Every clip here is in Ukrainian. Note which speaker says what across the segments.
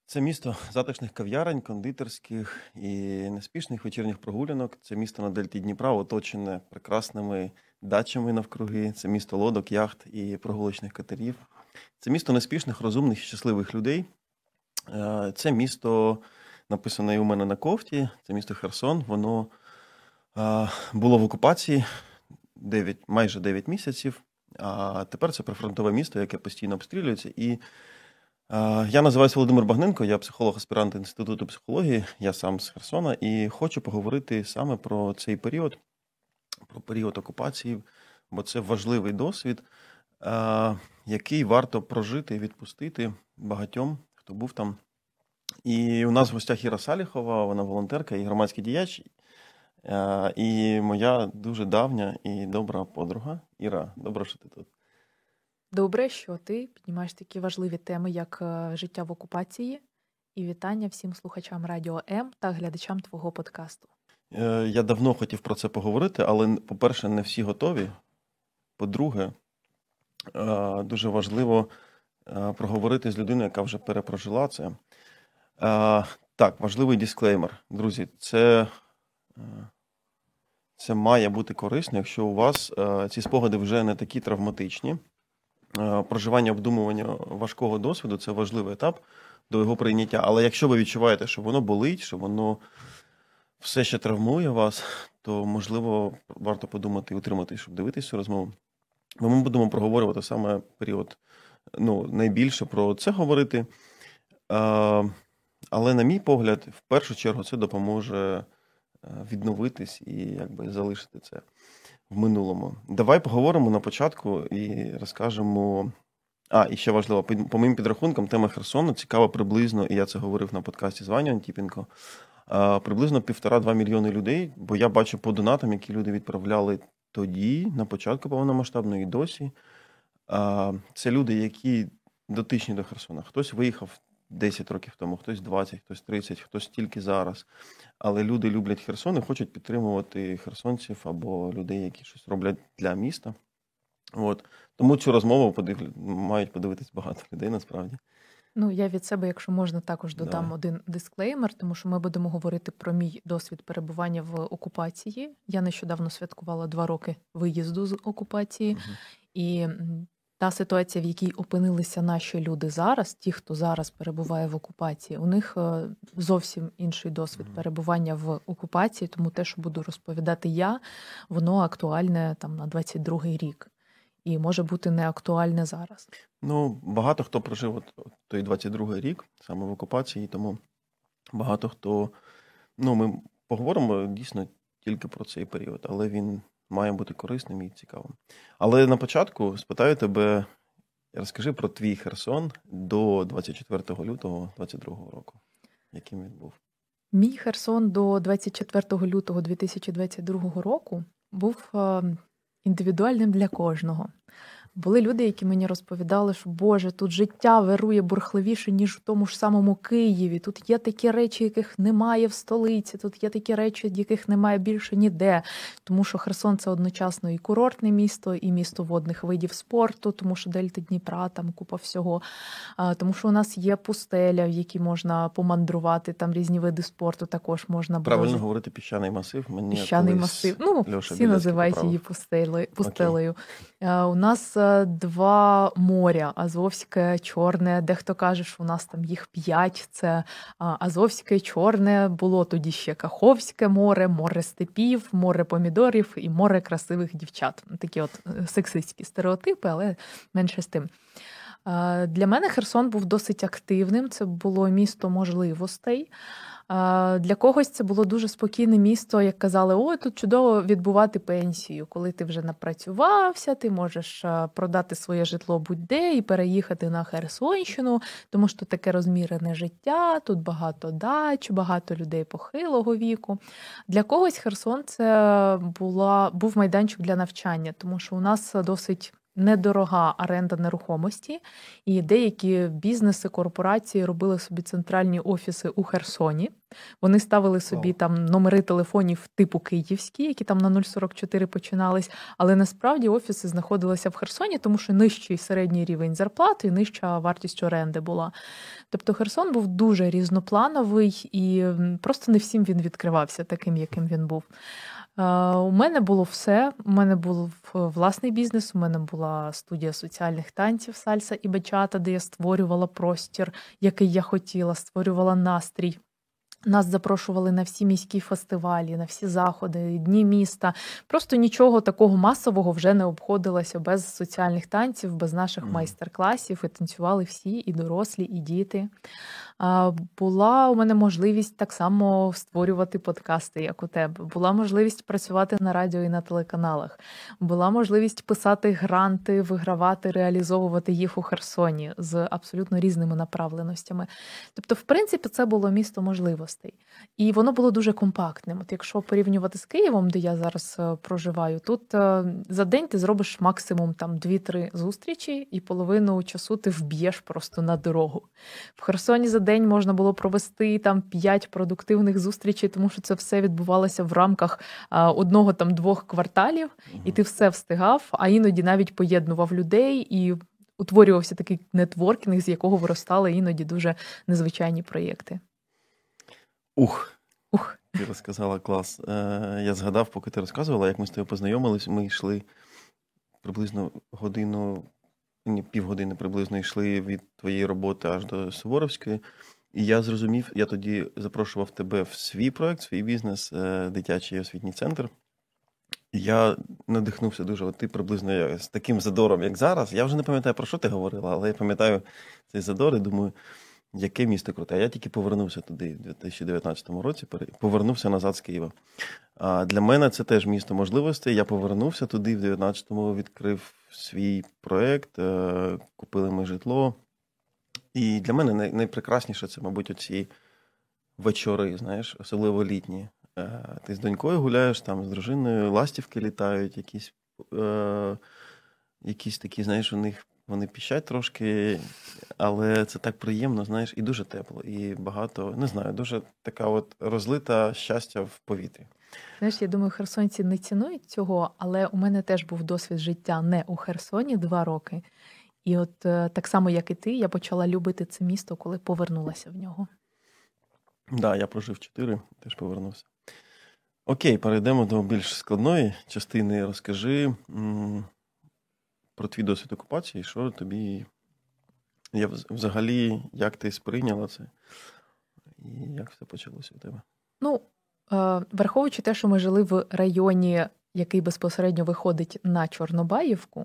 Speaker 1: Це місто затишних кав'ярень, кондитерських і неспішних вечірніх прогулянок. Це місто на дельті Дніпра, оточене прекрасними дачами навкруги. Це місто лодок, яхт і прогулочних катерів. Це місто неспішних, розумних і щасливих людей. Це місто написане і у мене на кофті. Це місто Херсон. Воно було в окупації майже 9 місяців. А тепер це прифронтове місто, яке постійно обстрілюється. І я називаюся Володимир Багненко, я психолог-аспірант Інституту психології, я сам з Херсона, і хочу поговорити саме про цей період, про період окупації, бо це важливий досвід, який варто прожити і відпустити багатьом, хто був там. І у нас в гостях Іра Саліхова, вона волонтерка і громадський діяч, і моя дуже давня і добра подруга. Іра, добре, що ти тут.
Speaker 2: Добре, що ти піднімаєш такі важливі теми, як життя в окупації, і вітання всім слухачам Радіо М та глядачам твого подкасту.
Speaker 1: Я давно хотів про це поговорити, але, по-перше, не всі готові. По-друге, дуже важливо проговорити з людиною, яка вже перепрожила це. Так, важливий дисклеймер. Друзі, це має бути корисно, якщо у вас ці спогади вже не такі травматичні. Проживання, обдумування важкого досвіду – це важливий етап до його прийняття. Але якщо ви відчуваєте, що воно болить, що воно все ще травмує вас, то, можливо, варто подумати і утримати, щоб дивитися цю розмову. Бо ми будемо проговорювати саме період, найбільше про це говорити. Але, на мій погляд, в першу чергу це допоможе відновитись і залишити це в минулому. Давай поговоримо на початку і розкажемо. І ще важливо, по моїм підрахункам, тема Херсону цікава приблизно, і я це говорив на подкасті з Ванею Антіпенко, приблизно 1,5-2 мільйони людей, бо я бачу по донатам, які люди відправляли тоді, на початку повномасштабної, і досі. Це люди, які дотичні до Херсона. Хтось виїхав 10 років тому, хтось 20, хтось 30, хтось тільки зараз. Але люди люблять Херсон і хочуть підтримувати херсонців або людей, які щось роблять для міста. Тому цю розмову мають подивитись багато людей, насправді.
Speaker 2: Я від себе, якщо можна, також додам один дисклеймер, тому що ми будемо говорити про мій досвід перебування в окупації. Я нещодавно святкувала 2 роки виїзду з окупації. І та ситуація, в якій опинилися наші люди зараз, ті, хто зараз перебуває в окупації, у них зовсім інший досвід перебування в окупації, тому те, що буду розповідати я, воно актуальне на 22-й рік. І може бути не актуальне зараз.
Speaker 1: Багато хто прожив той 22-й рік саме в окупації, тому багато хто... ми поговоримо дійсно тільки про цей період, але він має бути корисним і цікавим. Але на початку спитаю тебе, розкажи про твій Херсон до 24 лютого 2022 року. Яким він був?
Speaker 2: Мій Херсон до 24 лютого 2022 року був індивідуальним для кожного. Були люди, які мені розповідали, що, Боже, тут життя вирує бурхливіше, ніж в тому ж самому Києві. Тут є такі речі, яких немає в столиці, тут є такі речі, яких немає більше ніде. Тому що Херсон – це одночасно і курортне місто, і місто водних видів спорту, тому що дельта Дніпра, там купа всього. Тому що у нас є пустеля, в якій можна помандрувати, там різні види спорту також можна.
Speaker 1: Правильно говорити піщаний масив?
Speaker 2: Піщаний масив. Всі називають її пустелею. У нас 2 моря, Азовське, Чорне. Дехто каже, що у нас там їх 5. Це Азовське, Чорне, було тоді ще Каховське море, море степів, море помідорів і море красивих дівчат. Такі сексистські стереотипи, але менше з тим. Для мене Херсон був досить активним, це було місто можливостей. Для когось це було дуже спокійне місто, як казали, тут чудово відбувати пенсію. Коли ти вже напрацювався, ти можеш продати своє житло будь-де і переїхати на Херсонщину, тому що таке розмірене життя, тут багато дач, багато людей похилого віку. Для когось Херсон це був майданчик для навчання, тому що у нас досить недорога оренда нерухомості, і деякі бізнеси, корпорації робили собі центральні офіси у Херсоні. Вони ставили собі там номери телефонів типу київські, які там на 044 починались, але насправді офіси знаходилися в Херсоні, тому що нижчий середній рівень зарплати і нижча вартість оренди була. Тобто Херсон був дуже різноплановий і просто не всім він відкривався таким, яким він був. У мене було все. У мене був власний бізнес, у мене була студія соціальних танців «Сальса» і «Бачата», де я створювала простір, який я хотіла, створювала настрій. Нас запрошували на всі міські фестивалі, на всі заходи, дні міста. Просто нічого такого масового вже не обходилося без соціальних танців, без наших майстер-класів. І танцювали всі, і дорослі, і діти. Була у мене можливість так само створювати подкасти, як у тебе. Була можливість працювати на радіо і на телеканалах. Була можливість писати гранти, вигравати, реалізовувати їх у Херсоні з абсолютно різними направленостями. Тобто, в принципі, це було місто можливостей. І воно було дуже компактним. От якщо порівнювати з Києвом, де я зараз проживаю, тут за день ти зробиш максимум там 2-3 зустрічі, і половину часу ти вб'єш просто на дорогу. В Херсоні за день можна було провести там 5 продуктивних зустрічей, тому що це все відбувалося в рамках 1-2 кварталів, і ти все встигав, а іноді навіть поєднував людей і утворювався такий нетворкінг, з якого виростали іноді дуже незвичайні проєкти.
Speaker 1: Ух. Ти розказала, клас. Я згадав, поки ти розказувала, як ми з тобою познайомились, ми йшли приблизно півгодини приблизно йшли від твоєї роботи аж до Суворовської. І я зрозумів, я тоді запрошував тебе в свій проект, свій бізнес, дитячий освітній центр. І я надихнувся дуже. От ти приблизно з таким задором, як зараз. Я вже не пам'ятаю, про що ти говорила, але я пам'ятаю цей задор і думаю, яке місто круте. А я тільки повернувся туди в 2019 році, повернувся назад з Києва. А для мене це теж місто можливостей. Я повернувся туди в 2019-му, відкрив свій проєкт, купили ми житло. І для мене найпрекрасніше це, мабуть, оці вечори, знаєш, особливо літні. Ти з донькою гуляєш, там з дружиною, ластівки літають, якісь такі, знаєш, у них вони піщать трошки, але це так приємно, знаєш, і дуже тепло, і багато, не знаю, дуже така от розлита щастя в повітрі.
Speaker 2: Знаєш, я думаю, херсонці не цінують цього, але у мене теж був досвід життя не у Херсоні 2 роки. І от так само, як і ти, я почала любити це місто, коли повернулася в нього.
Speaker 1: Так, да, я прожив 4, теж повернувся. Окей, перейдемо до більш складної частини. Розкажи про твій досвід окупації, що тобі, взагалі, як ти сприйняла це, і як все почалося у тебе?
Speaker 2: Ну, враховуючи те, що ми жили в районі, який безпосередньо виходить на Чорнобаївку,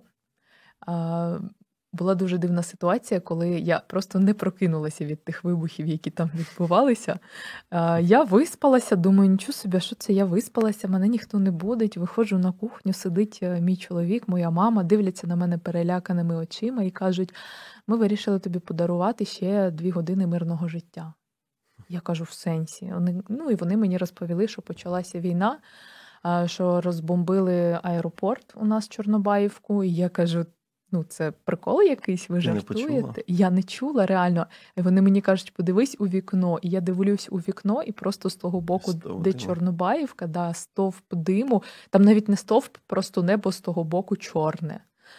Speaker 2: була дуже дивна ситуація, коли я просто не прокинулася від тих вибухів, які там відбувалися. Я виспалася, думаю, нічого собі, що це я виспалася, мене ніхто не будить. Виходжу на кухню, сидить мій чоловік, моя мама, дивляться на мене переляканими очима і кажуть, ми вирішили тобі подарувати ще 2 години мирного життя. Я кажу, в сенсі. І вони мені розповіли, що почалася війна, що розбомбили аеропорт у нас Чорнобаївку, і я кажу, це прикол якийсь, ви жартуєте? Я не чула, реально. І вони мені кажуть, подивись у вікно. І я дивлюсь у вікно, і просто з того боку, де Чорнобаївка, стовп диму. Там навіть не стовп, просто небо з того боку чорне.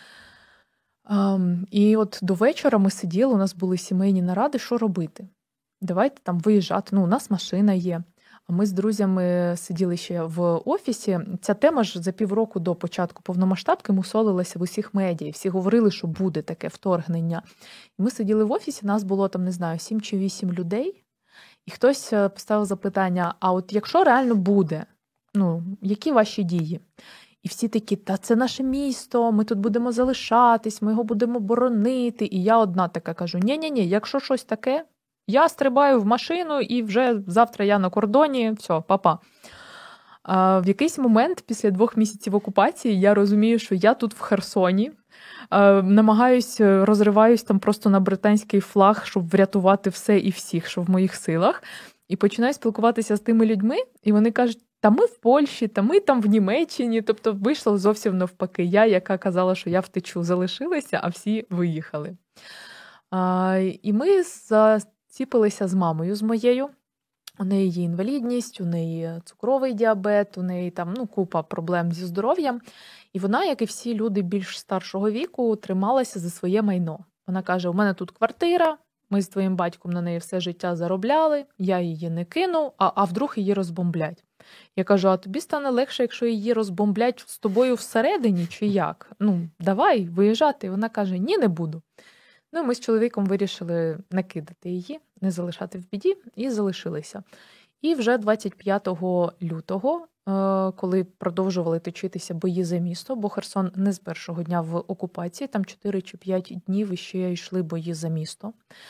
Speaker 2: І от до вечора ми сиділи, у нас були сімейні наради, що робити? Давайте там виїжджати. У нас машина є. А ми з друзями сиділи ще в офісі. Ця тема ж за півроку до початку повномасштабки мусолилася в усіх медіа. Всі говорили, що буде таке вторгнення. І ми сиділи в офісі, нас було там, не знаю, 7 чи 8 людей. І хтось поставив запитання, а от якщо реально буде, які ваші дії? І всі такі, та це наше місто, ми тут будемо залишатись, ми його будемо боронити. І я одна така кажу, ні, якщо щось таке, я стрибаю в машину і вже завтра я на кордоні, все, па-па. В якийсь момент після 2 місяців окупації я розумію, що я тут в Херсоні, розриваюсь там просто на британський флаг, щоб врятувати все і всіх, що в моїх силах. І починаю спілкуватися з тими людьми, і вони кажуть, та ми в Польщі, та ми там в Німеччині. Тобто вийшло зовсім навпаки. Я, яка казала, що я втечу, залишилася, а всі виїхали. І ми заціпилися з мамою, з моєю. У неї є інвалідність, у неї цукровий діабет, у неї там купа проблем зі здоров'ям. І вона, як і всі люди більш старшого віку, трималася за своє майно. Вона каже, у мене тут квартира, ми з твоїм батьком на неї все життя заробляли, я її не кину, а вдруг її розбомблять. Я кажу, а тобі стане легше, якщо її розбомблять з тобою всередині, чи як? Давай, виїжджати. І вона каже, ні, не буду. Ми з чоловіком вирішили не кидати її, не залишати в біді, і залишилися. І вже 25 лютого, коли продовжували точитися бої за місто, бо Херсон не з першого дня в окупації, там 4 чи 5 днів ще йшли бої за місто,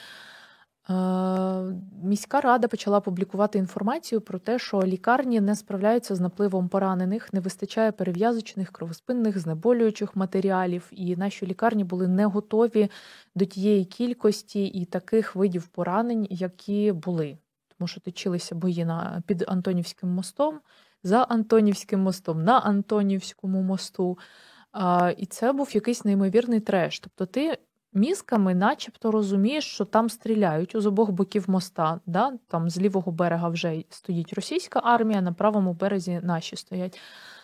Speaker 2: міська рада почала публікувати інформацію про те, що лікарні не справляються з напливом поранених, не вистачає перев'язочних, кровоспинних, знеболюючих матеріалів, і наші лікарні були не готові до тієї кількості і таких видів поранень, які були. Тому що точилися бої під Антонівським мостом, за Антонівським мостом, на Антонівському мосту. І це був якийсь неймовірний треш. Тобто ти мізками начебто розумієш, що там стріляють з обох боків моста. Да? Там з лівого берега вже стоїть російська армія, на правому березі наші стоять.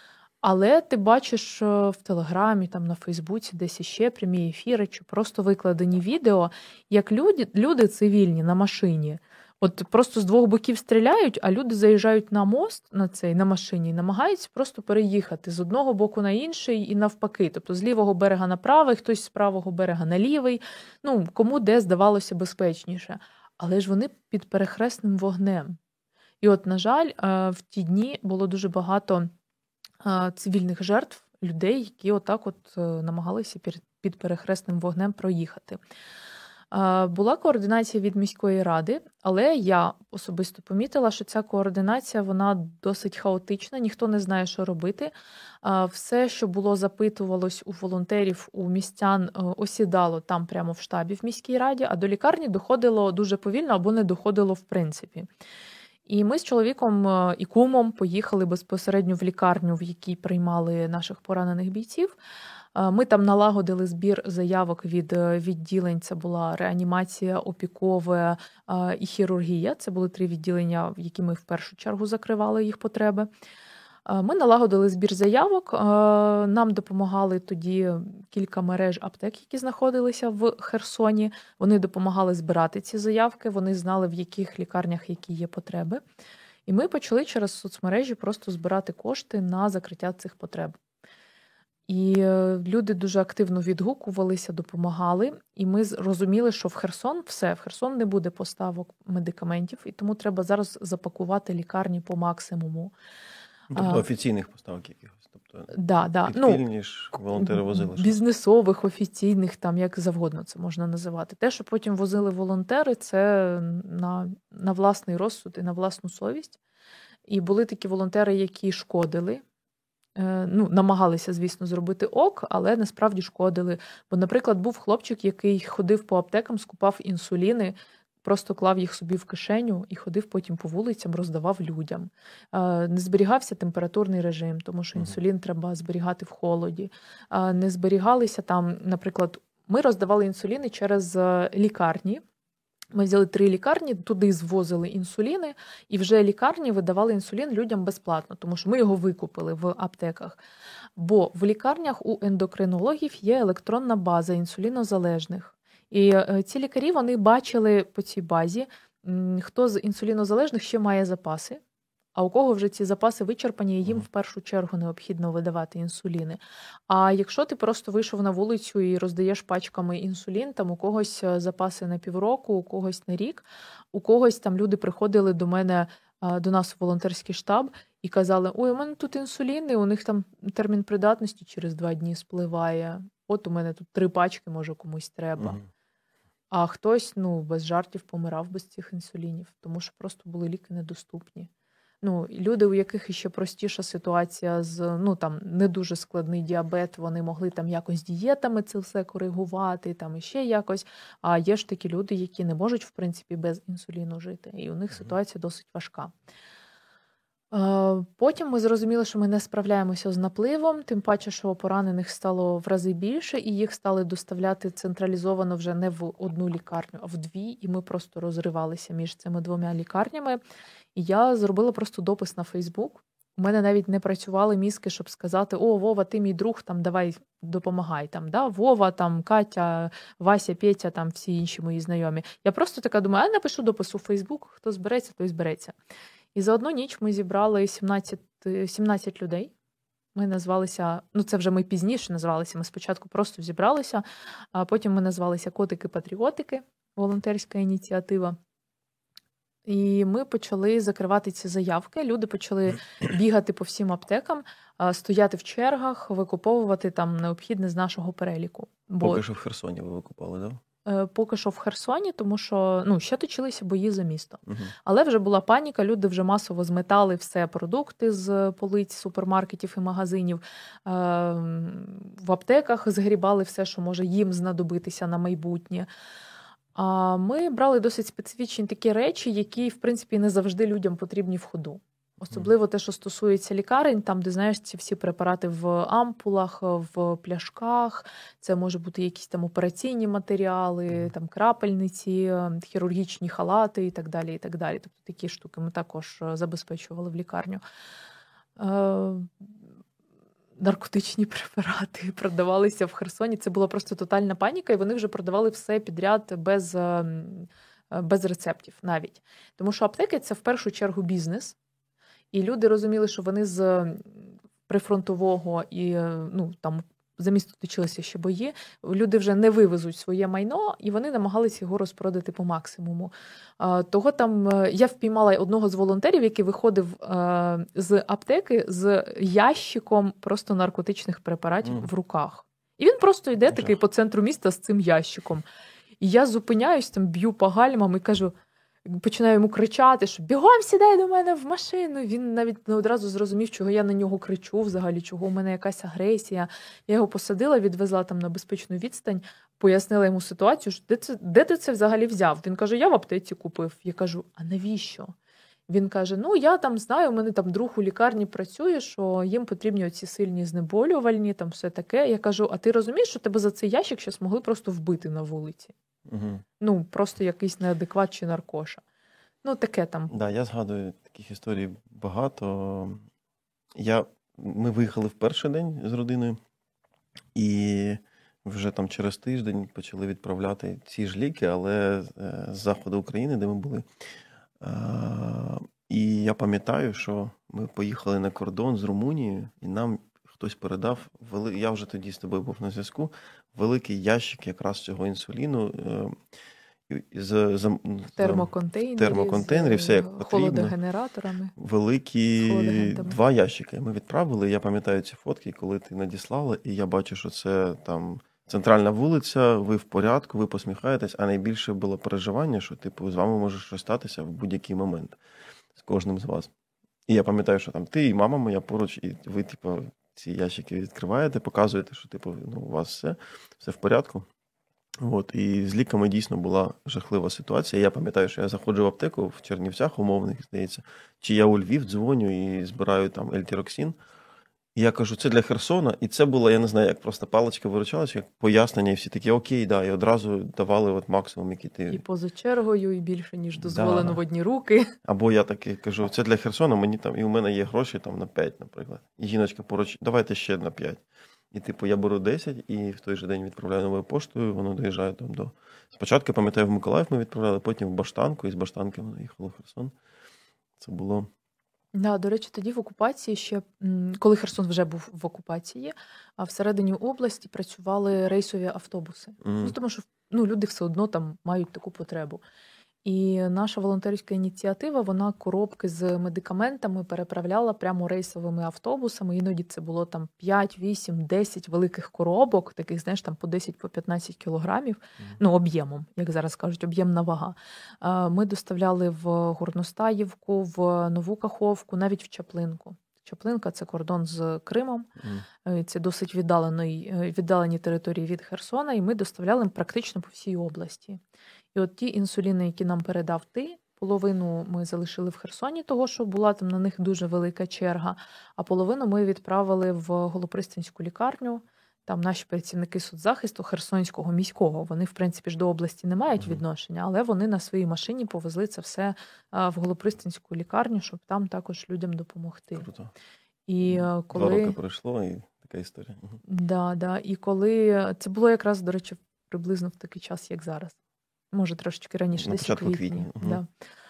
Speaker 2: Але ти бачиш в Телеграмі, там на Фейсбуці, десь іще прямі ефіри, чи просто викладені відео, як люди цивільні на машині, от просто з двох боків стріляють, а люди заїжджають на мост на машині і намагаються просто переїхати з одного боку на інший і навпаки. Тобто з лівого берега на правий, хтось з правого берега на лівий. Кому де здавалося безпечніше. Але ж вони під перехресним вогнем. І от, на жаль, в ті дні було дуже багато цивільних жертв, людей, які отак намагалися під перехресним вогнем проїхати. Була координація від міської ради, але я особисто помітила, що ця координація, вона досить хаотична, ніхто не знає, що робити. Все, що було запитувалось у волонтерів, у містян, осідало там прямо в штабі в міській раді, а до лікарні доходило дуже повільно або не доходило в принципі. І ми з чоловіком і кумом поїхали безпосередньо в лікарню, в якій приймали наших поранених бійців. Ми там налагодили збір заявок від відділень. Це була реанімація, опікове і хірургія. Це були 3 відділення, в які ми в першу чергу закривали їх потреби. Ми налагодили збір заявок. Нам допомагали тоді кілька мереж аптек, які знаходилися в Херсоні. Вони допомагали збирати ці заявки, вони знали, в яких лікарнях які є потреби. І ми почали через соцмережі просто збирати кошти на закриття цих потреб. І люди дуже активно відгукувалися, допомагали. І ми розуміли, що в Херсон не буде поставок медикаментів, і тому треба зараз запакувати лікарні по максимуму.
Speaker 1: Тобто офіційних поставок якихось?
Speaker 2: Підпільні
Speaker 1: ж волонтери возили?
Speaker 2: Бізнесових, офіційних, там як завгодно це можна називати. Те, що потім возили волонтери, це на власний розсуд і на власну совість. І були такі волонтери, які шкодили. Намагалися, звісно, зробити ок, але насправді шкодили. Бо, наприклад, був хлопчик, який ходив по аптекам, скупав інсуліни, просто клав їх собі в кишеню і ходив потім по вулицям, роздавав людям. Не зберігався температурний режим, тому що інсулін треба зберігати в холоді. Не зберігалися там, наприклад, ми роздавали інсуліни через лікарні. Ми взяли 3 лікарні, туди звозили інсуліни, і вже лікарні видавали інсулін людям безплатно, тому що ми його викупили в аптеках. Бо в лікарнях у ендокринологів є електронна база інсулінозалежних. І ці лікарі, вони бачили по цій базі, хто з інсулінозалежних ще має запаси, а у кого вже ці запаси вичерпані, їм в першу чергу необхідно видавати інсуліни. А якщо ти просто вийшов на вулицю і роздаєш пачками інсулін, там у когось запаси на півроку, у когось на рік, у когось там люди приходили до нас у волонтерський штаб і казали, ой, у мене тут інсуліни, у них там термін придатності через 2 дні спливає. От у мене тут 3 пачки, може комусь треба. А хтось, без жартів помирав без цих інсулінів, тому що просто були ліки недоступні. Люди, у яких ще простіша ситуація там не дуже складний діабет, вони могли там якось дієтами це все коригувати, там іще якось. А є ж такі люди, які не можуть, в принципі, без інсуліну жити. І у них ситуація досить важка. Потім ми зрозуміли, що ми не справляємося з напливом, тим паче, що поранених стало в рази більше, і їх стали доставляти централізовано вже не в одну лікарню, а в дві, і ми просто розривалися між цими двома лікарнями. І я зробила просто допис на Фейсбук. У мене навіть не працювали мізки, щоб сказати: «О, Вова, ти мій друг, там, давай допомагай». Там, да? Вова, там, Катя, Вася, Петя, там, всі інші мої знайомі. Я просто така думаю, я напишу допис у Фейсбук, хто збереться, той збереться. І за одну ніч ми зібрали 17 людей. Ми назвалися, це вже ми пізніше назвалися, ми спочатку просто зібралися, а потім ми назвалися «Котики-патріотики», волонтерська ініціатива. І ми почали закривати ці заявки, люди почали бігати по всім аптекам, стояти в чергах, викуповувати там необхідне з нашого переліку.
Speaker 1: Поки що в Херсоні ви викупали, так? Да?
Speaker 2: Поки що в Херсоні, тому що ще точилися бої за місто. Але вже була паніка, люди вже масово зметали все продукти з полиць супермаркетів і магазинів, в аптеках згрібали все, що може їм знадобитися на майбутнє. А ми брали досить специфічні такі речі, які, в принципі, не завжди людям потрібні в ходу. Особливо те, що стосується лікарень, там, де, знаєш, ці всі препарати в ампулах, в пляшках, це може бути якісь там операційні матеріали, там крапельниці, хірургічні халати і так далі, і так далі. Тобто такі штуки ми також забезпечували в лікарню. Наркотичні препарати продавалися в Херсоні. Це була просто тотальна паніка, і вони вже продавали все підряд без рецептів навіть. Тому що аптеки – це в першу чергу бізнес. І люди розуміли, що вони з прифронтового і там за місто точилися ще бої, люди вже не вивезуть своє майно, і вони намагалися його розпродати по максимуму. Того там я впіймала одного з волонтерів, який виходив з аптеки з ящиком просто наркотичних препаратів в руках. І він просто йде такий по центру міста з цим ящиком. І я зупиняюсь, там б'ю по гальмам і кажу, починаю йому кричати, що бігом сідай до мене в машину. Він навіть не одразу зрозумів, чого я на нього кричу взагалі, чого у мене якась агресія. Я його посадила, відвезла там на безпечну відстань, пояснила йому ситуацію, що де ти це взагалі взяв? Він каже, я в аптеці купив. Я кажу, а навіщо? Він каже, я там знаю, у мене там друг у лікарні працює, що їм потрібні оці сильні знеболювальні, там все таке. Я кажу, а ти розумієш, що тебе за цей ящик щас могли просто вбити на вулиці? Просто якийсь неадекват чи наркоша. Таке там.
Speaker 1: Да, я згадую таких історій багато. Ми виїхали в перший день з родиною, і вже там через тиждень почали відправляти ці ж ліки, але з заходу України, де ми були. І я пам'ятаю, що ми поїхали на кордон з Румунією, і нам хтось передав, я вже тоді з тобою був на зв'язку, великий ящик якраз цього інсуліну, термоконтейнері, все як потрібно.
Speaker 2: Холодогенераторами.
Speaker 1: Великі 2 ящики. Ми відправили, я пам'ятаю ці фотки, коли ти надіслала, і я бачу, що це там центральна вулиця, ви в порядку, ви посміхаєтесь, а найбільше було переживання, що з вами може щось статися в будь-який момент з кожним з вас. І я пам'ятаю, що там ти і мама моя поруч, і ви, ці ящики відкриваєте, показуєте, що у вас все в порядку. І з ліками дійсно була жахлива ситуація. Я пам'ятаю, що я заходжу в аптеку в Чернівцях, умовних, здається, чи я у Львів дзвоню і збираю там ельтіроксин. І я кажу, це для Херсона. І це було, я не знаю, як просто паличка виручалася, як пояснення, і всі такі, окей, да, і одразу давали максимум, який ти...
Speaker 2: І поза чергою, і більше, ніж дозволено в одні руки.
Speaker 1: Або я таки кажу, це для Херсона, мені там, і у мене є гроші там на 5, наприклад. І жіночка поруч, давайте ще на 5. І я беру 10, і в той же день відправляю новою поштою, воно доїжджає там до... Спочатку, пам'ятаю, в Миколаїв ми відправляли, потім в Баштанку, і з Баштанки воно їхало в Херсон. Це було...
Speaker 2: Да, до речі, тоді в окупації ще, коли Херсон вже був в окупації, а всередині області працювали рейсові автобуси. Тому що люди все одно там мають таку потребу. І наша волонтерська ініціатива, вона коробки з медикаментами переправляла прямо рейсовими автобусами. Іноді це було там 5, 8, 10 великих коробок, таких, знаєш, там по 10, по 15 кілограмів, об'ємом, як зараз кажуть, об'ємна вага. Ми доставляли в Горностаївку, в Нову Каховку, навіть в Чаплинку. Чаплинка – це кордон з Кримом, це досить віддалені території від Херсона, і ми доставляли практично по всій області. І от ті інсуліни, які нам передав ти, половину ми залишили в Херсоні, того, що була там на них дуже велика черга, а половину ми відправили в Голопристанську лікарню. Там наші працівники соцзахисту Херсонського міського, вони, в принципі, ж до області не мають відношення, але вони на своїй машині повезли це все в Голопристанську лікарню, щоб там також людям допомогти.
Speaker 1: Круто.
Speaker 2: І коли...
Speaker 1: 2 роки пройшло, і така історія.
Speaker 2: Да. І коли... Це було якраз, до речі, приблизно в такий час, як зараз. Може, трошечки раніше,
Speaker 1: на
Speaker 2: десь у квітні.
Speaker 1: Да.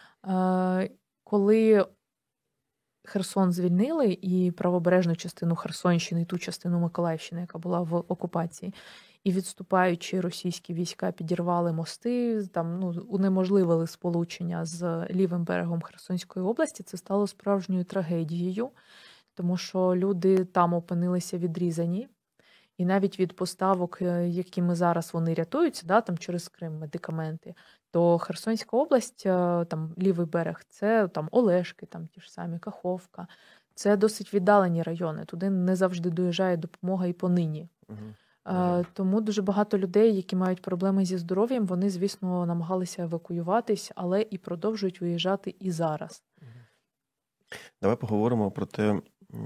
Speaker 2: Коли Херсон звільнили і правобережну частину Херсонщини, і ту частину Миколаївщини, яка була в окупації, і відступаючи російські війська підірвали мости, там унеможливили сполучення з лівим берегом Херсонської області, це стало справжньою трагедією, тому що люди там опинилися відрізані. І навіть від поставок, якими зараз вони рятуються, да, там через Крим медикаменти, то Херсонська область, там лівий берег, це там Олешки, там ті ж самі, Каховка. Це досить віддалені райони. Туди не завжди доїжджає допомога і понині. Тому дуже багато людей, які мають проблеми зі здоров'ям, вони, звісно, намагалися евакуюватись, але і продовжують виїжджати і зараз.
Speaker 1: Давай поговоримо про те,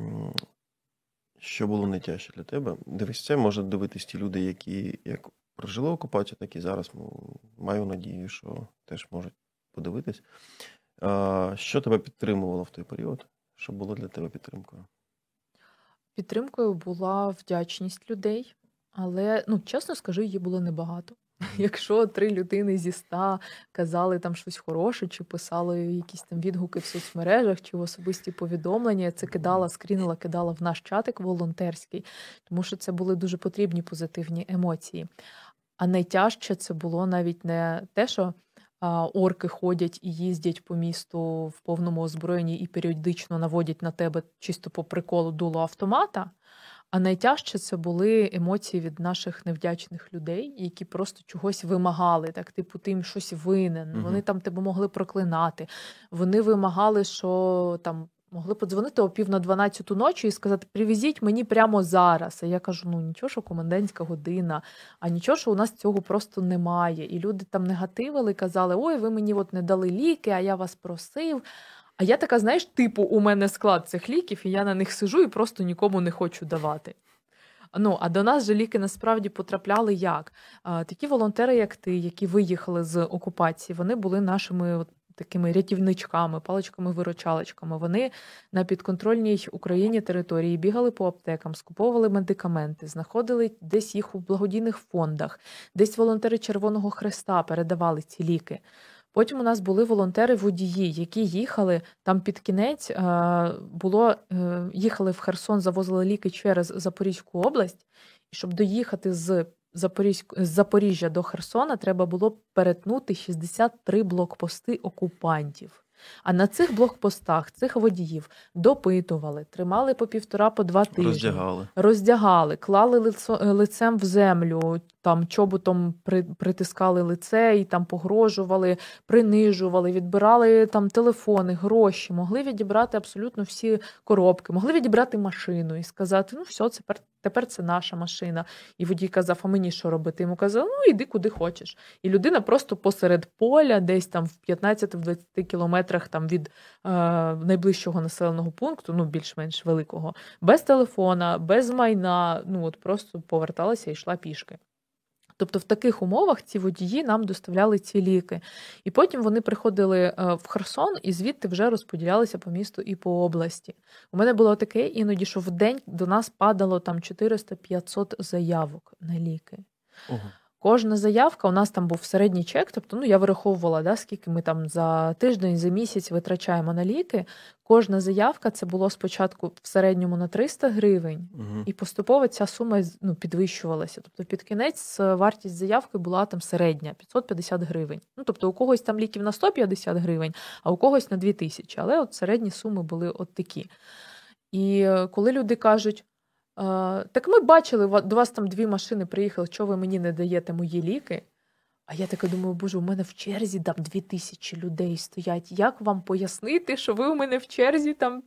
Speaker 1: що було найтяжче для тебе. Дивись, це можуть дивитись ті люди, які як прожили окупацію, так і зараз. Маю надію, що теж можуть подивитись. Що тебе підтримувало в той період? Що було для тебе підтримкою?
Speaker 2: Підтримкою була вдячність людей, але, чесно скажу, її було небагато. Якщо 3 людини зі 100 казали там щось хороше, чи писали якісь там відгуки в соцмережах, чи в особисті повідомлення, це скрінила, кидала в наш чатик волонтерський, тому що це були дуже потрібні позитивні емоції. А найтяжче це було навіть не те, що орки ходять і їздять по місту в повному озброєнні і періодично наводять на тебе чисто по приколу дуло автомата, а найтяжче це були емоції від наших невдячних людей, які просто чогось вимагали, так, типу, ти їм щось винен, вони там тебе могли проклинати, вони вимагали, що там могли подзвонити о 11:50 ночі і сказати, привезіть мені прямо зараз. А я кажу, нічого, що комендантська година, а нічого, що у нас цього просто немає. І люди там негативили, казали, ой, ви мені не дали ліки, а я вас просив. А я така, знаєш, типу, у мене склад цих ліків, і я на них сижу і просто нікому не хочу давати. А до нас же ліки насправді потрапляли як? Такі волонтери, як ти, які виїхали з окупації, вони були нашими такими рятівничками, паличками-виручалочками. Вони на підконтрольній Україні території бігали по аптекам, скуповували медикаменти, знаходили десь їх у благодійних фондах, десь волонтери Червоного Хреста передавали ці ліки. Потім у нас були волонтери-водії, які їхали, там під кінець їхали в Херсон, завозили ліки через Запорізьку область, і щоб доїхати з Запоріжжя до Херсона, треба було перетнути 63 блокпости окупантів. А на цих блокпостах цих водіїв допитували, тримали по 1,5-2 тижні. Роздягали, клали лицем в землю, там чоботом притискали лице і там погрожували, принижували, відбирали там телефони, гроші, могли відібрати абсолютно всі коробки, могли відібрати машину і сказати, все, тепер це наша машина. І водій казав, а мені що робити? Йому казали, іди куди хочеш. І людина просто посеред поля, десь там в 15-20 кілометрах там від найближчого населеного пункту, більш-менш великого, без телефона, без майна, просто поверталася і йшла пішки. Тобто в таких умовах ці водії нам доставляли ці ліки. І потім вони приходили в Херсон і звідти вже розподілялися по місту і по області. У мене було таке іноді, що в день до нас падало там 400-500 заявок на ліки. Ого. Кожна заявка, у нас там був середній чек, тобто я вираховувала, скільки ми там за тиждень, за місяць витрачаємо на ліки. Кожна заявка, це було спочатку в середньому на 300 гривень, і поступово ця сума підвищувалася. Тобто під кінець вартість заявки була там середня, 550 гривень. Тобто у когось там ліків на 150 гривень, а у когось на 2000. Але середні суми були такі. І коли люди кажуть, так ми бачили, до вас там 2 машини приїхали, що ви мені не даєте мої ліки? А я така думаю, боже, у мене в черзі там 2000 людей стоять. Як вам пояснити, що ви у мене в черзі там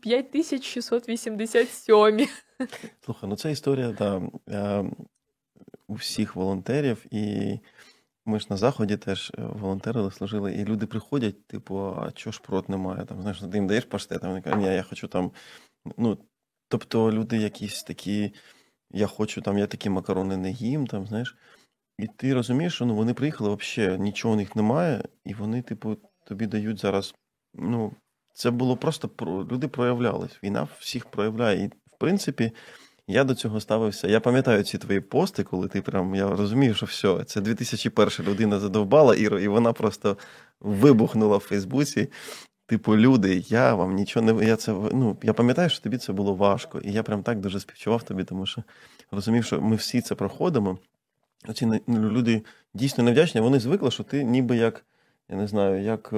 Speaker 2: 5687?
Speaker 1: Слухай, це історія у всіх волонтерів, і ми ж на Заході теж волонтерили, служили, і люди приходять, типу, а чого ж прот немає? Там, знаєш, ти їм даєш паштет, а вони кажуть, ні, я хочу там, ну, тобто люди якісь такі, я такі макарони не їм, там, знаєш. І ти розумієш, що вони приїхали, взагалі нічого у них немає, і вони, типу, тобі дають зараз, це було просто, люди проявлялись, війна всіх проявляє, і, в принципі, я до цього ставився. Я пам'ятаю ці твої пости, коли ти я розумію, що все, це 2001 людина задовбала, і вона просто вибухнула в Фейсбуці. Типу, люди, я вам нічого не... Я пам'ятаю, що тобі це було важко. І я прям так дуже співчував тобі, тому що розумів, що ми всі це проходимо. Оці люди дійсно невдячні, вони звикли, що ти ніби як, я не знаю, як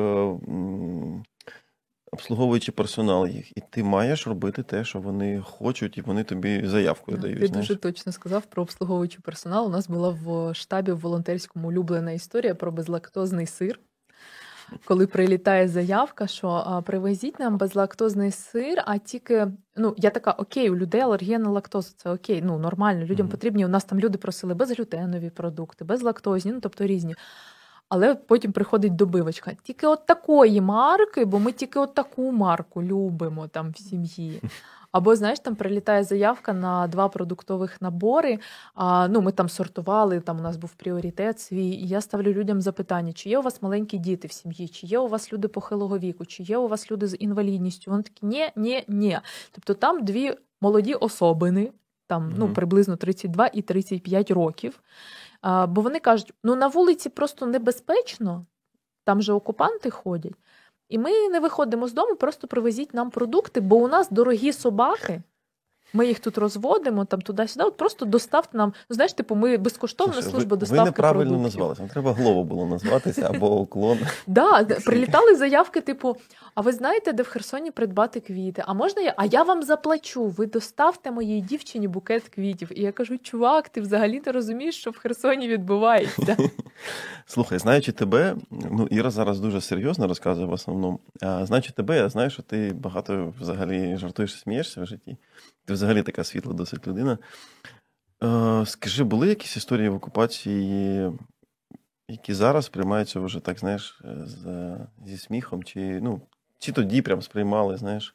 Speaker 1: обслуговуючи персонал їх. І ти маєш робити те, що вони хочуть, і вони тобі заявкою дають.
Speaker 2: Ти дуже точно сказав про обслуговуючий персонал. У нас була в штабі в волонтерському улюблена історія про безлактозний сир. Коли прилітає заявка, що привезіть нам безлактозний сир, а тільки, я така, окей, у людей алергія на лактозу, це окей, нормально, людям потрібні, у нас там люди просили безглютенові продукти, безлактозні, тобто різні. Але потім приходить добивочка, тільки от такої марки, бо ми тільки от таку марку любимо там в сім'ї. Або, знаєш, там прилітає заявка на 2 продуктових набори, ми там сортували, там у нас був пріоритет свій, і я ставлю людям запитання, чи є у вас маленькі діти в сім'ї, чи є у вас люди похилого віку, чи є у вас люди з інвалідністю. Вони такі, ні. Тобто там 2 молоді особини, там, приблизно 32 і 35 років, бо вони кажуть, на вулиці просто небезпечно, там же окупанти ходять. І ми не виходимо з дому, просто привезіть нам продукти, бо у нас дорогі собаки, ми їх тут розводимо, там туди-сюди, от просто доставте нам, знаєш, типу, ми безкоштовна служба доставки продуктів. Ви
Speaker 1: неправильно назвалися, треба Глово було назватися, або Уклон.
Speaker 2: Так, прилітали заявки, типу, а ви знаєте, де в Херсоні придбати квіти? А можна а я вам заплачу, ви доставте моїй дівчині букет квітів. І я кажу, чувак, ти взагалі не розумієш, що в Херсоні відбувається?
Speaker 1: Слухай, знаючи тебе, Іра зараз дуже серйозно розказує в основному, знаючи тебе, я знаю, що ти багато взагалі жартуєш, смієшся в житті. Ти взагалі така світла досить людина. Скажи, були якісь історії в окупації, які зараз сприймаються вже так, знаєш, зі сміхом, чи тоді прям сприймали, знаєш?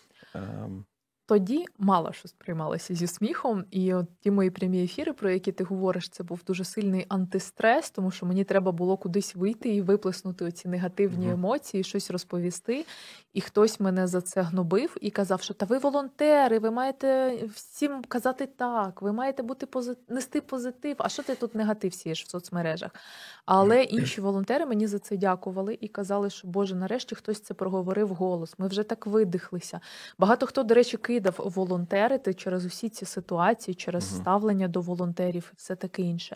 Speaker 2: Тоді мало що сприймалося зі сміхом, і от ті мої прямі ефіри, про які ти говориш, це був дуже сильний антистрес, тому що мені треба було кудись вийти і виплеснути оці негативні емоції, щось розповісти. І хтось мене за це гнобив і казав, що та ви волонтери, ви маєте всім казати так, ви маєте нести позитив, а що ти тут негатив сієш в соцмережах? Але інші волонтери мені за це дякували і казали, що, Боже, нарешті хтось це проговорив голос, ми вже так видихлися. Багато хто, до речі, кидав волонтерити через усі ці ситуації, через ставлення до волонтерів і все таке інше.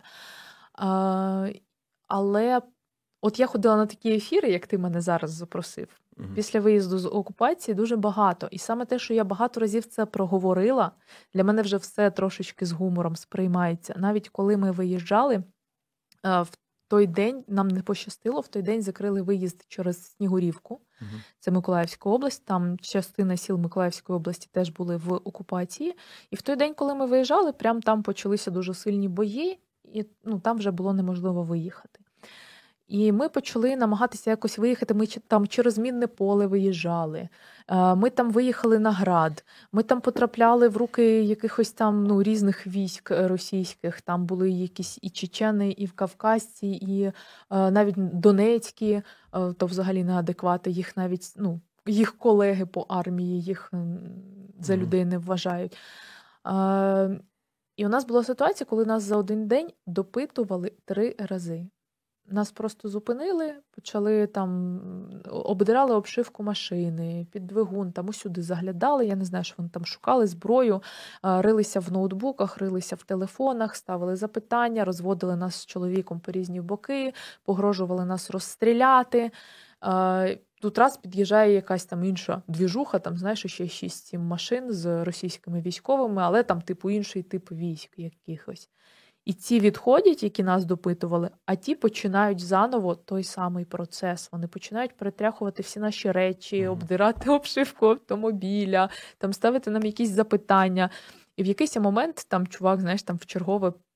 Speaker 2: Але от я ходила на такі ефіри, як ти мене зараз запросив. Після виїзду з окупації дуже багато. І саме те, що я багато разів це проговорила, для мене вже все трошечки з гумором сприймається. Навіть коли ми виїжджали, в той день нам не пощастило, в той день закрили виїзд через Снігурівку. Це Миколаївська область, там частина сіл Миколаївської області теж були в окупації. І в той день, коли ми виїжджали, прямо там почалися дуже сильні бої, і там вже було неможливо виїхати. І ми почали намагатися якось виїхати, ми там через Мінне поле виїжджали, ми там виїхали на Град, ми там потрапляли в руки якихось там різних військ російських, там були якісь і чечени, і кавказці, і навіть донецькі, то взагалі неадеквати, їх навіть, їх колеги по армії, їх за людей не вважають. І у нас була ситуація, коли нас за один день допитували 3 рази. Нас просто зупинили, почали там, обдирали обшивку машини, під двигун, там усюди заглядали, я не знаю, що вони там шукали, зброю, рилися в ноутбуках, рилися в телефонах, ставили запитання, розводили нас з чоловіком по різні боки, погрожували нас розстріляти. Тут раз під'їжджає якась там інша двіжуха, там, знаєш, ще 6-7 машин з російськими військовими, але там типу інший тип військ якихось. І ці відходять, які нас допитували, а ті починають заново той самий процес. Вони починають перетряхувати всі наші речі, обдирати обшивку автомобіля, там ставити нам якісь запитання. І в якийсь момент там чувак, знаєш, там вчергове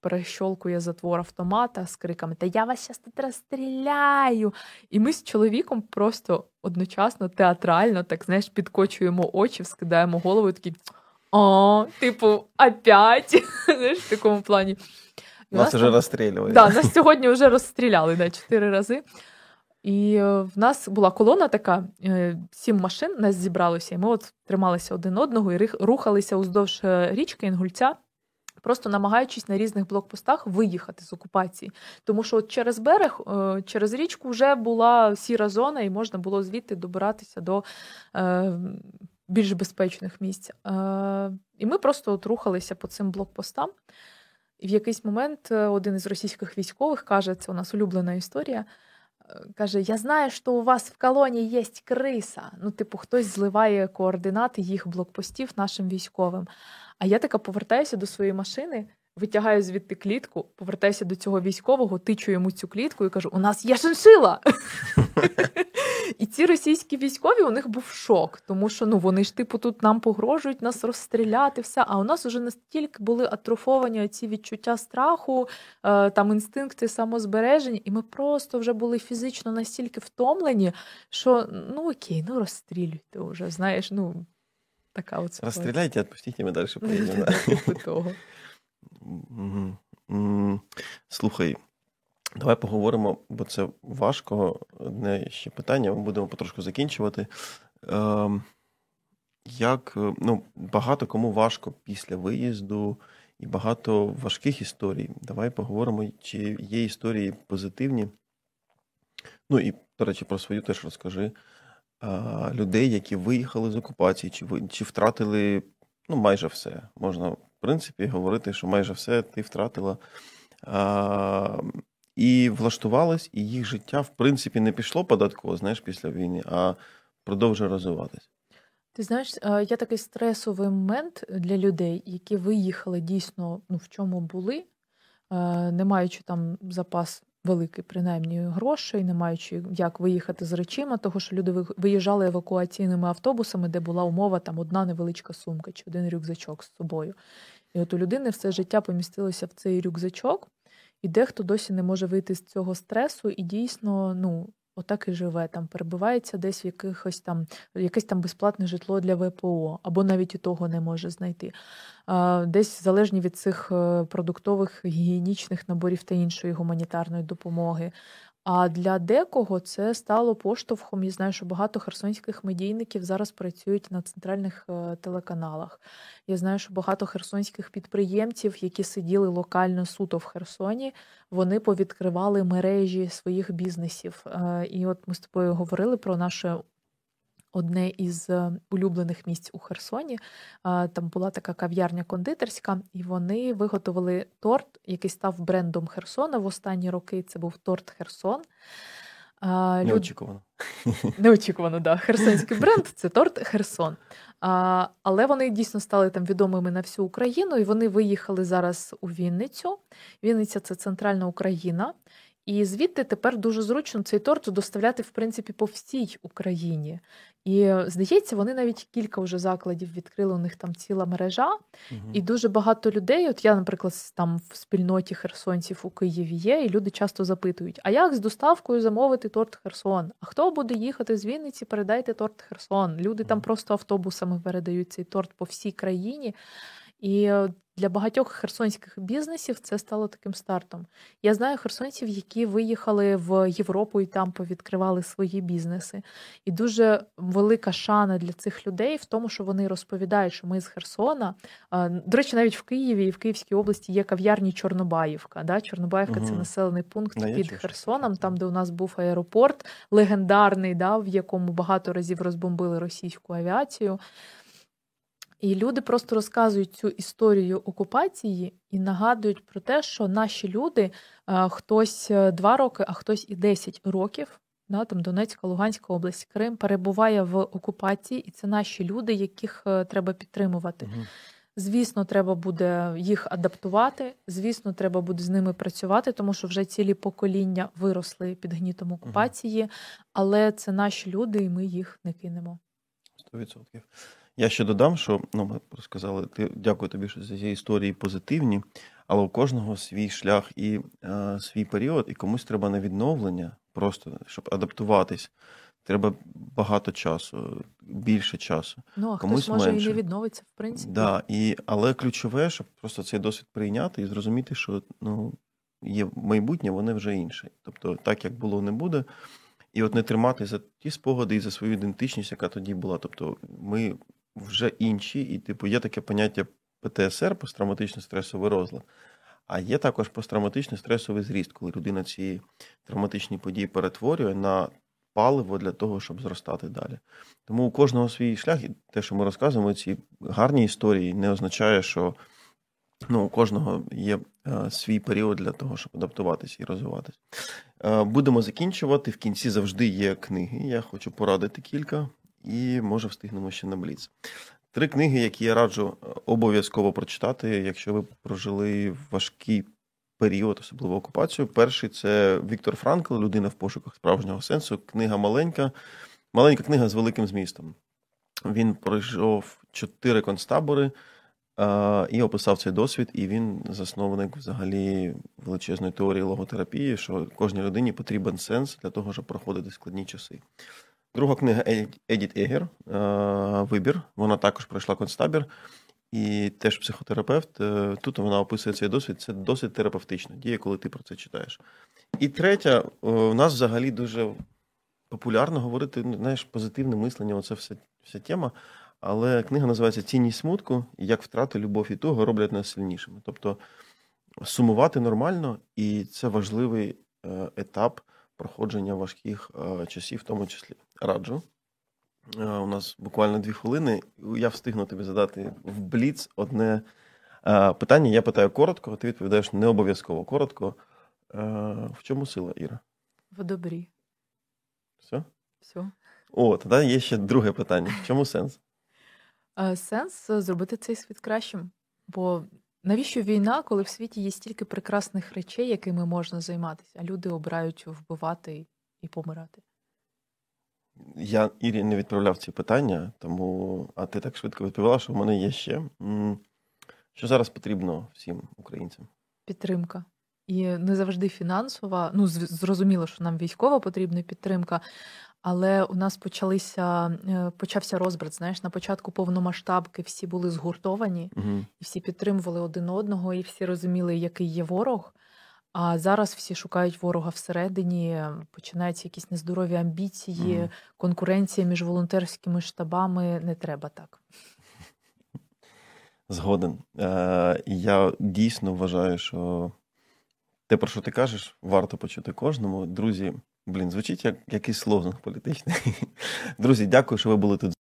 Speaker 2: перещолкує затвор автомата з криками «Та я вас щас тут розстріляю!». І ми з чоловіком просто одночасно, театрально, так, знаєш, підкочуємо очі, вскидаємо голову і такі типу, опять, знаєш, в такому плані.
Speaker 1: Нас вже розстрілювали.
Speaker 2: Так, нас сьогодні вже розстріляли 4 рази. І в нас була колона така, 7 машин нас зібралося, і ми от трималися один одного і рухалися уздовж річки Інгульця, просто намагаючись на різних блокпостах виїхати з окупації. Тому що от через берег, через річку вже була сіра зона, і можна було звідти добиратися до більш безпечних місць. І ми просто от рухалися по цим блокпостам. І в якийсь момент один із російських військових каже, це у нас улюблена історія, каже, я знаю, що у вас в колоні є криса. Ну, типу, хтось зливає координати їх блокпостів нашим військовим. А я така повертаюся до своєї машини, витягаю звідти клітку, повертаюся до цього військового, тичу йому цю клітку і кажу, у нас є шиншила! І ці російські військові, у них був шок, тому що вони ж типу тут нам погрожують, нас розстріляти, все. А у нас вже настільки були атрофовані ці відчуття страху, там інстинкти самозбереження, і ми просто вже були фізично настільки втомлені, що окей, розстрілюйте вже, знаєш, така от ситуація.
Speaker 1: Розстріляйте, відпустіть, і ми далі поїдемо.
Speaker 2: Того.
Speaker 1: Слухай, давай поговоримо, бо це важко, одне ще питання, ми будемо потрошку закінчувати. Багато кому важко після виїзду і багато важких історій. Давай поговоримо, чи є історії позитивні. І, до речі, про свою теж розкажи. Людей, які виїхали з окупації, чи втратили майже все. Можна, в принципі, говорити, що майже все ти втратила. І влаштувалась, і їх життя, в принципі, не пішло податково, знаєш, після війни, а продовжує розвиватись.
Speaker 2: Ти знаєш, є такий стресовий момент для людей, які виїхали дійсно, в чому були, не маючи там запас великий, принаймні, грошей, не маючи як виїхати з речима, того, що люди виїжджали евакуаційними автобусами, де була умова, там одна невеличка сумка чи один рюкзачок з собою. І от у людини все життя помістилося в цей рюкзачок, і дехто досі не може вийти з цього стресу і дійсно, отак і живе, там перебувається десь в якесь там безплатне житло для ВПО, або навіть і того не може знайти. Десь залежні від цих продуктових, гігієнічних наборів та іншої гуманітарної допомоги. А для декого це стало поштовхом. Я знаю, що багато херсонських медійників зараз працюють на центральних телеканалах. Я знаю, що багато херсонських підприємців, які сиділи локально суто в Херсоні, вони повідкривали мережі своїх бізнесів. І от ми з тобою говорили про наше одне із улюблених місць у Херсоні. Там була така кав'ярня кондитерська, і вони виготовили торт, який став брендом Херсона в останні роки. Це був торт Херсон.
Speaker 1: Неочікувано.
Speaker 2: Неочікувано, да. Херсонський бренд – це торт Херсон. Але вони дійсно стали там відомими на всю Україну, і вони виїхали зараз у Вінницю. Вінниця – це центральна Україна. І звідти тепер дуже зручно цей торт доставляти, в принципі, по всій Україні. І, здається, вони навіть кілька вже закладів відкрили, у них там ціла мережа. І дуже багато людей, от я, наприклад, там в спільноті херсонців у Києві є, і люди часто запитують, а як з доставкою замовити торт Херсон? А хто буде їхати з Вінниці, передайте торт Херсон. Люди там просто автобусами передають цей торт по всій країні. І для багатьох херсонських бізнесів це стало таким стартом. Я знаю херсонців, які виїхали в Європу і там повідкривали свої бізнеси. І дуже велика шана для цих людей в тому, що вони розповідають, що ми з Херсона. До речі, навіть в Києві і в Київській області є кав'ярні Чорнобаївка. Да? Чорнобаївка – це населений пункт під Херсоном, там, де у нас був аеропорт легендарний, да? В якому багато разів розбомбили російську авіацію. І люди просто розказують цю історію окупації і нагадують про те, що наші люди, хтось 2 роки, а хтось і 10 років, да, там Донецька, Луганська область, Крим, перебуває в окупації, і це наші люди, яких треба підтримувати. Звісно, треба буде їх адаптувати, звісно, треба буде з ними працювати, тому що вже цілі покоління виросли під гнітом окупації, але це наші люди, і ми їх не кинемо.
Speaker 1: 100%. Я ще додам, що ми розказали, дякую тобі, що за ці історії позитивні, але у кожного свій шлях і свій період, і комусь треба на відновлення, просто щоб адаптуватись. Треба багато часу, більше часу.
Speaker 2: Ну, а комусь хтось може менше. І не відновиться, в принципі.
Speaker 1: Да, але ключове, щоб просто цей досвід прийняти і зрозуміти, що є майбутнє, воно вже інше. Тобто так, як було, не буде. І от не тримати за ті спогади і за свою ідентичність, яка тоді була. Тобто ми вже інші, і є таке поняття ПТСР, посттравматичний стресовий розлад. А є також посттравматичний стресовий зріст, коли людина ці травматичні події перетворює на паливо для того, щоб зростати далі. Тому у кожного свій шлях, і те, що ми розказуємо, ці гарні історії, не означає, що у кожного є свій період для того, щоб адаптуватися і розвиватися. Будемо закінчувати. В кінці завжди є книги. Я хочу порадити кілька і, може, встигнемо ще на бліц. 3 книги, які я раджу обов'язково прочитати, якщо ви прожили важкий період, особливо окупацію. Перший – це Віктор Франкл «Людина в пошуках справжнього сенсу». Книга маленька книга з великим змістом. Він пройшов 4 концтабори і описав цей досвід, і він засновник взагалі величезної теорії логотерапії, що кожній людині потрібен сенс для того, щоб проходити складні часи. Друга книга Едіт Егер «Вибір». Вона також пройшла концтабір. І теж психотерапевт. Тут вона описує цей досвід. Це досить терапевтична дія, коли ти про це читаєш. І третя, у нас взагалі дуже популярно говорити, позитивне мислення, оце вся тема. Але книга називається «Цінність смутку. Як втрати, любов і туга роблять нас сильнішими». Тобто сумувати нормально, і це важливий етап проходження важких часів, в тому числі. Раджу. У нас буквально 2 хвилини. Я встигну тобі задати в бліц одне питання. Я питаю коротко, а ти відповідаєш не обов'язково коротко. В чому сила, Іра?
Speaker 2: В добрі.
Speaker 1: Все?
Speaker 2: Все.
Speaker 1: Тоді є ще друге питання. В чому сенс?
Speaker 2: Сенс зробити цей світ кращим. Бо навіщо війна, коли в світі є стільки прекрасних речей, якими можна займатися, а люди обирають вбивати і помирати?
Speaker 1: Я Ірі не відправляв ці питання, а ти так швидко відповіла, що в мене є ще. Що зараз потрібно всім українцям?
Speaker 2: Підтримка. І не завжди фінансова. Зрозуміло, що нам військова потрібна підтримка, але у нас почався розбрат. Знаєш, на початку повномасштабки всі були згуртовані, і всі підтримували один одного, і всі розуміли, який є ворог. А зараз всі шукають ворога всередині, починаються якісь нездорові амбіції, конкуренція між волонтерськими штабами. Не треба так.
Speaker 1: Згоден. Я дійсно вважаю, що те, про що ти кажеш, варто почути кожному. Друзі, звучить як якийсь лозунг політичний. Друзі, дякую, що ви були тут.